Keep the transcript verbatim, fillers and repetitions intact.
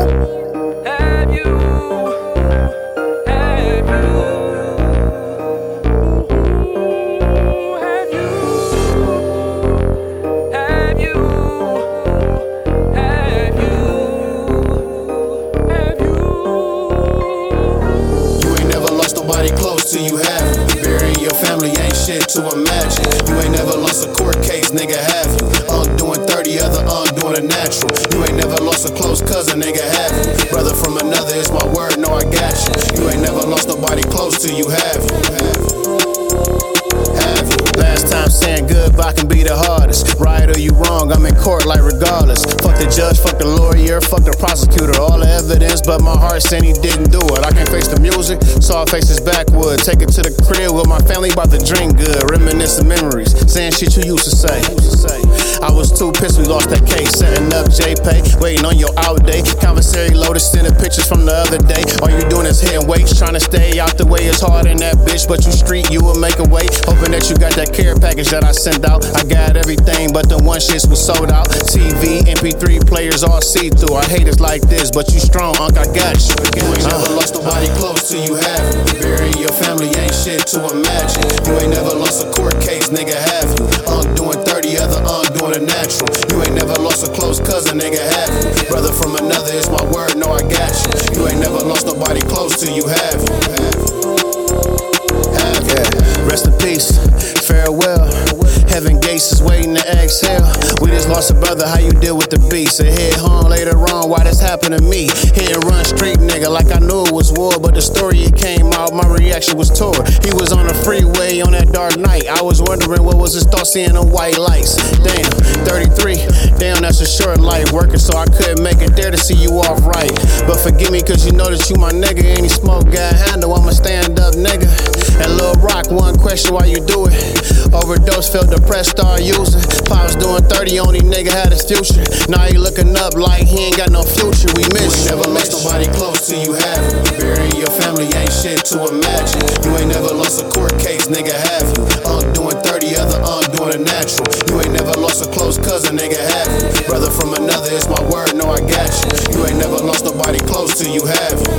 Have you? Have you? Have you? Have you? Have you? Have you? You ain't never lost nobody close till you have you. Burying your family ain't shit to imagine. You ain't never lost a court case, nigga, have you? Unc doing thirty, other Unc doing a natural. You ain't never lost a close cousin, nigga, have you? Brother from another, it's my word, no, I got you. You ain't never lost nobody close till you have you. Have you? Last time saying goodbye can be the hardest. Right or you wrong, I'm in court like regardless. Fuck the judge, fuck the lawyer, fuck the prosecutor. All the evidence, but my heart saying he didn't do it. I can't face the music, so I face his backwood. Take it to the crib with my family, about to drink good. Reminiscing memories, saying shit you used to say. I was too pissed we lost that case. Setting up JPay, waiting on your out day. Commissary loaded, sending pictures from the other day. All you doing is hitting weights, trying to stay out the way. It's hard in that bitch, but you street, you will make a way. Hoping that you got that care package that I sent out. I got everything, but the one shits was sold out. T V, M P three players all see through. I hate it like this, but you strong, Unc, I got you. You ain't never lost nobody close till you have you. Burying your family ain't shit to imagine. You ain't never lost a court case, nigga, have you? Unc doing thirty, other Unc doing a natural. You ain't never lost a close cousin, nigga, have you? Brother from another, it's my word, no, I got you. You ain't never lost nobody close till you have you. Have you? Rest in peace, farewell. Heaven gates is waiting to exhale. We just lost a brother, how you deal with the beast? A head hung later on, why this happened to me? Hit and run street nigga like I knew it was war. But the story it came out, my reaction was tore. He was on the freeway on that dark night. I was wondering what was his thought seeing the white lights. Damn, thirty-three, damn that's a short life. Working so I couldn't make it there to see you off right. But forgive me cause you know that you my nigga. Any smoke got handle, I'm a stand up nigga. And Lil Rock, one question why you do it. Overdose, felt depressed, start using. Pops doing thirty, only nigga had his future. Now he looking up like he ain't got no future. We miss you. Never lost nobody close till you have you. Burying your family ain't shit to imagine. You ain't never lost a court case, nigga, have you? Unc doing thirty, other Unc doing a natural. You ain't never lost a close cousin, nigga, have you? Brother from another, it's my word, no, I got you. You ain't never lost nobody close till you have you.